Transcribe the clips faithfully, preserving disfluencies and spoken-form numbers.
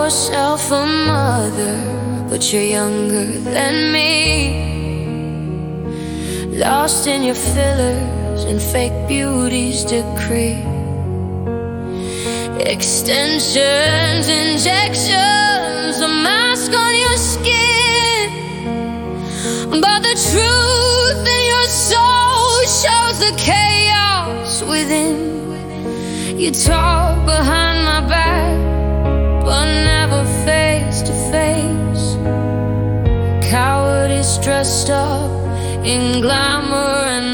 yourself a mother, but you're younger than me. Lost in your fillers and fake beauty's decree. Extensions, injections, a mask on your skin, but the truth in your soul shows the chaos within. You talk behind my back, but never face to face. Cowardice dressed up in glamour and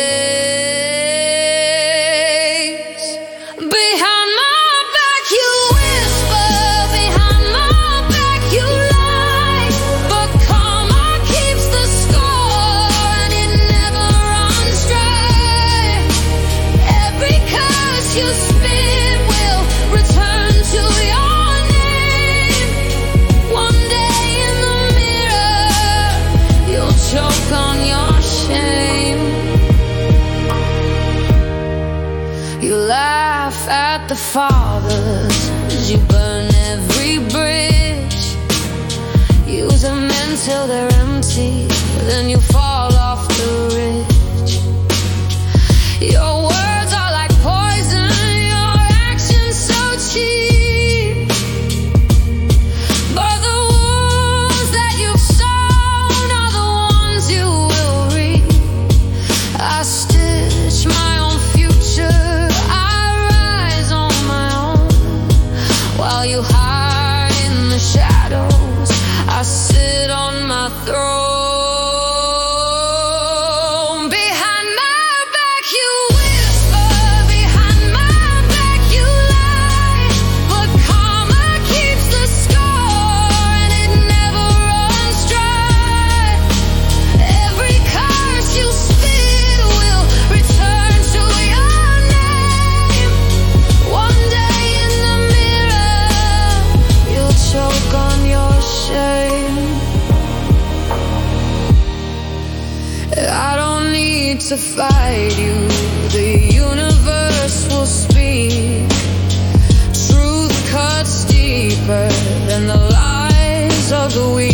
lace. Behind my back you whisper, behind my back you lie, but karma keeps the score and it never runs dry. Every curse you spit will return to your name. One day in the mirror you'll choke on your shame. You laugh at the fathers as you burn every bridge. Use them until they're empty, then you fall off the ridge. Your words are like poison, your actions so cheap, but the wounds that you've sown are the ones you will reap. I stitch my own future, I rise on my own, while you hide in the shadows. I sit on my throne. Behind my back you whisper, behind my back you lie, but karma keeps the score and it never runs dry. Every curse you spit will return to your name. One day in the mirror you'll choke on your shame. I don't need to fight you, the universe will speak. Truth cuts deeper than the lies of the weak.